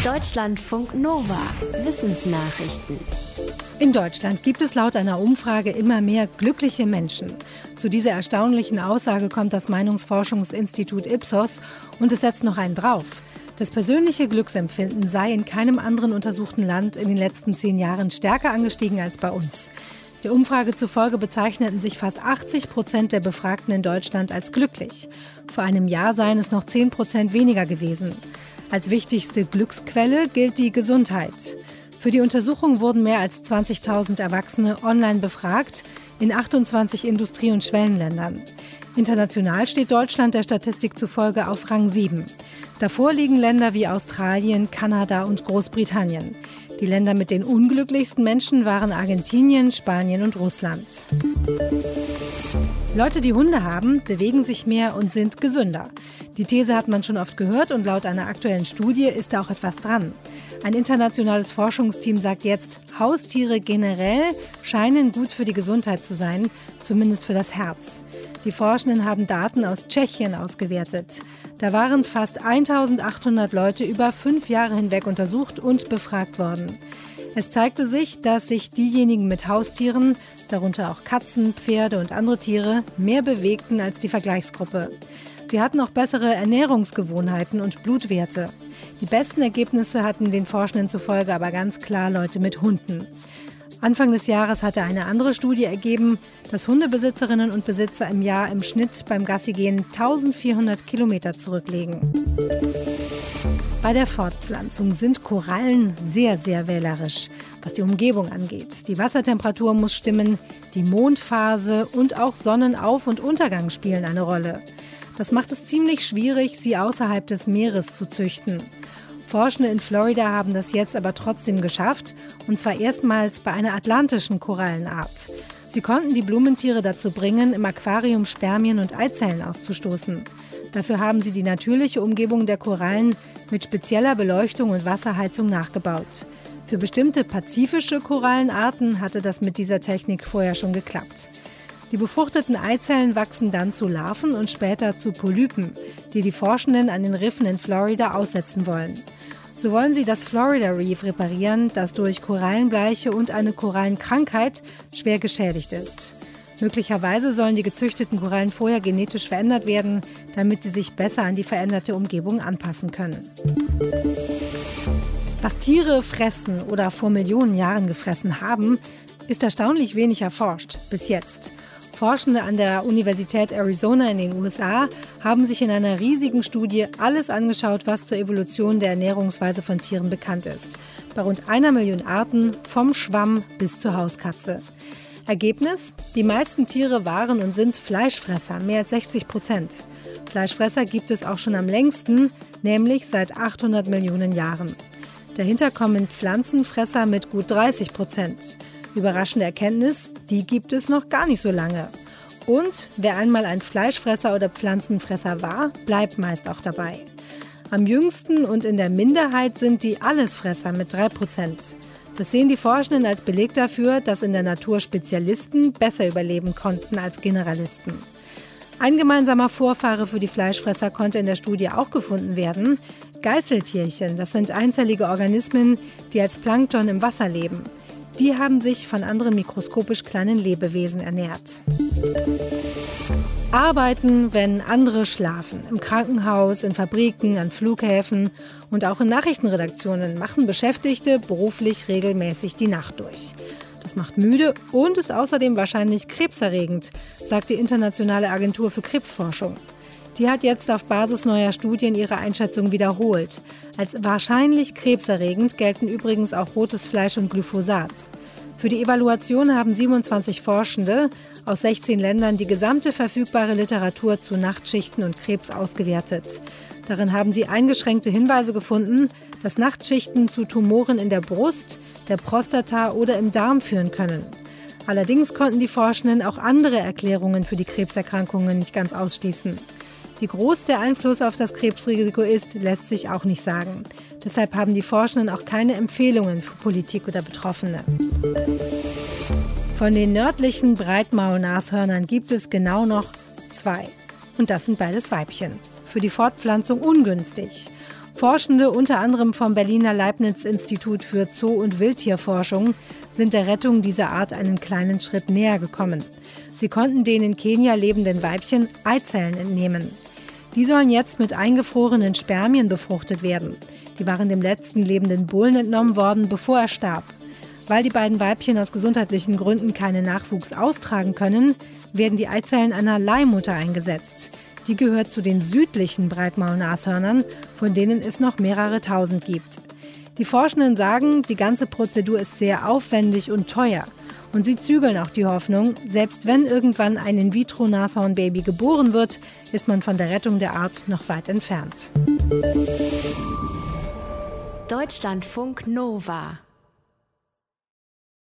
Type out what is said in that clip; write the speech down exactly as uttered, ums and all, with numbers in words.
Deutschlandfunk Nova. Wissensnachrichten. In Deutschland gibt es laut einer Umfrage immer mehr glückliche Menschen. Zu dieser erstaunlichen Aussage kommt das Meinungsforschungsinstitut Ipsos und es setzt noch einen drauf. Das persönliche Glücksempfinden sei in keinem anderen untersuchten Land in den letzten zehn Jahren stärker angestiegen als bei uns. Der Umfrage zufolge bezeichneten sich fast achtzig Prozent der Befragten in Deutschland als glücklich. Vor einem Jahr seien es noch zehn Prozent weniger gewesen. Als wichtigste Glücksquelle gilt die Gesundheit. Für die Untersuchung wurden mehr als zwanzigtausend Erwachsene online befragt in achtundzwanzig Industrie- und Schwellenländern. International steht Deutschland der Statistik zufolge auf Rang sieben. Davor liegen Länder wie Australien, Kanada und Großbritannien. Die Länder mit den unglücklichsten Menschen waren Argentinien, Spanien und Russland. Leute, die Hunde haben, bewegen sich mehr und sind gesünder. Die These hat man schon oft gehört und laut einer aktuellen Studie ist da auch etwas dran. Ein internationales Forschungsteam sagt jetzt, Haustiere generell scheinen gut für die Gesundheit zu sein, zumindest für das Herz. Die Forschenden haben Daten aus Tschechien ausgewertet. Da waren fast eintausendachthundert Leute über fünf Jahre hinweg untersucht und befragt worden. Es zeigte sich, dass sich diejenigen mit Haustieren, darunter auch Katzen, Pferde und andere Tiere, mehr bewegten als die Vergleichsgruppe. Sie hatten auch bessere Ernährungsgewohnheiten und Blutwerte. Die besten Ergebnisse hatten den Forschenden zufolge aber ganz klar Leute mit Hunden. Anfang des Jahres hatte eine andere Studie ergeben, dass Hundebesitzerinnen und Besitzer im Jahr im Schnitt beim Gassigehen eintausendvierhundert Kilometer zurücklegen. Bei der Fortpflanzung sind Korallen sehr, sehr wählerisch, was die Umgebung angeht. Die Wassertemperatur muss stimmen, die Mondphase und auch Sonnenauf- und Untergang spielen eine Rolle. Das macht es ziemlich schwierig, sie außerhalb des Meeres zu züchten. Forschende in Florida haben das jetzt aber trotzdem geschafft, und zwar erstmals bei einer atlantischen Korallenart. Sie konnten die Blumentiere dazu bringen, im Aquarium Spermien und Eizellen auszustoßen. Dafür haben sie die natürliche Umgebung der Korallen mit spezieller Beleuchtung und Wasserheizung nachgebaut. Für bestimmte pazifische Korallenarten hatte das mit dieser Technik vorher schon geklappt. Die befruchteten Eizellen wachsen dann zu Larven und später zu Polypen, die die Forschenden an den Riffen in Florida aussetzen wollen. So wollen sie das Florida Reef reparieren, das durch Korallenbleiche und eine Korallenkrankheit schwer geschädigt ist. Möglicherweise sollen die gezüchteten Korallen vorher genetisch verändert werden, damit sie sich besser an die veränderte Umgebung anpassen können. Was Tiere fressen oder vor Millionen Jahren gefressen haben, ist erstaunlich wenig erforscht, bis jetzt. Forschende an der Universität Arizona in den U S A haben sich in einer riesigen Studie alles angeschaut, was zur Evolution der Ernährungsweise von Tieren bekannt ist. Bei rund einer Million Arten, vom Schwamm bis zur Hauskatze. Ergebnis? Die meisten Tiere waren und sind Fleischfresser, mehr als sechzig Prozent. Fleischfresser gibt es auch schon am längsten, nämlich seit achthundert Millionen Jahren. Dahinter kommen Pflanzenfresser mit gut dreißig Prozent. Überraschende Erkenntnis, die gibt es noch gar nicht so lange. Und wer einmal ein Fleischfresser oder Pflanzenfresser war, bleibt meist auch dabei. Am jüngsten und in der Minderheit sind die Allesfresser mit drei Prozent. Das sehen die Forschenden als Beleg dafür, dass in der Natur Spezialisten besser überleben konnten als Generalisten. Ein gemeinsamer Vorfahre für die Fleischfresser konnte in der Studie auch gefunden werden. Geißeltierchen, das sind einzellige Organismen, die als Plankton im Wasser leben. Die haben sich von anderen mikroskopisch kleinen Lebewesen ernährt. Arbeiten, wenn andere schlafen. Im Krankenhaus, in Fabriken, an Flughäfen und auch in Nachrichtenredaktionen machen Beschäftigte beruflich regelmäßig die Nacht durch. Das macht müde und ist außerdem wahrscheinlich krebserregend, sagt die Internationale Agentur für Krebsforschung. Die hat jetzt auf Basis neuer Studien ihre Einschätzung wiederholt. Als wahrscheinlich krebserregend gelten übrigens auch rotes Fleisch und Glyphosat. Für die Evaluation haben siebenundzwanzig Forschende aus sechzehn Ländern die gesamte verfügbare Literatur zu Nachtschichten und Krebs ausgewertet. Darin haben sie eingeschränkte Hinweise gefunden, dass Nachtschichten zu Tumoren in der Brust, der Prostata oder im Darm führen können. Allerdings konnten die Forschenden auch andere Erklärungen für die Krebserkrankungen nicht ganz ausschließen. Wie groß der Einfluss auf das Krebsrisiko ist, lässt sich auch nicht sagen. Deshalb haben die Forschenden auch keine Empfehlungen für Politik oder Betroffene. Von den nördlichen Breitmaulnashörnern gibt es genau noch zwei. Und das sind beides Weibchen. Für die Fortpflanzung ungünstig. Forschende, unter anderem vom Berliner Leibniz-Institut für Zoo- und Wildtierforschung, sind der Rettung dieser Art einen kleinen Schritt näher gekommen. Sie konnten den in Kenia lebenden Weibchen Eizellen entnehmen. Die sollen jetzt mit eingefrorenen Spermien befruchtet werden. Die waren dem letzten lebenden Bullen entnommen worden, bevor er starb. Weil die beiden Weibchen aus gesundheitlichen Gründen keinen Nachwuchs austragen können, werden die Eizellen einer Leihmutter eingesetzt. Die gehört zu den südlichen Breitmaulnashörnern, von denen es noch mehrere tausend gibt. Die Forschenden sagen, die ganze Prozedur ist sehr aufwendig und teuer. Und sie zügeln auch die Hoffnung, selbst wenn irgendwann ein In-vitro-Nashornbaby geboren wird, ist man von der Rettung der Art noch weit entfernt. Deutschlandfunk Nova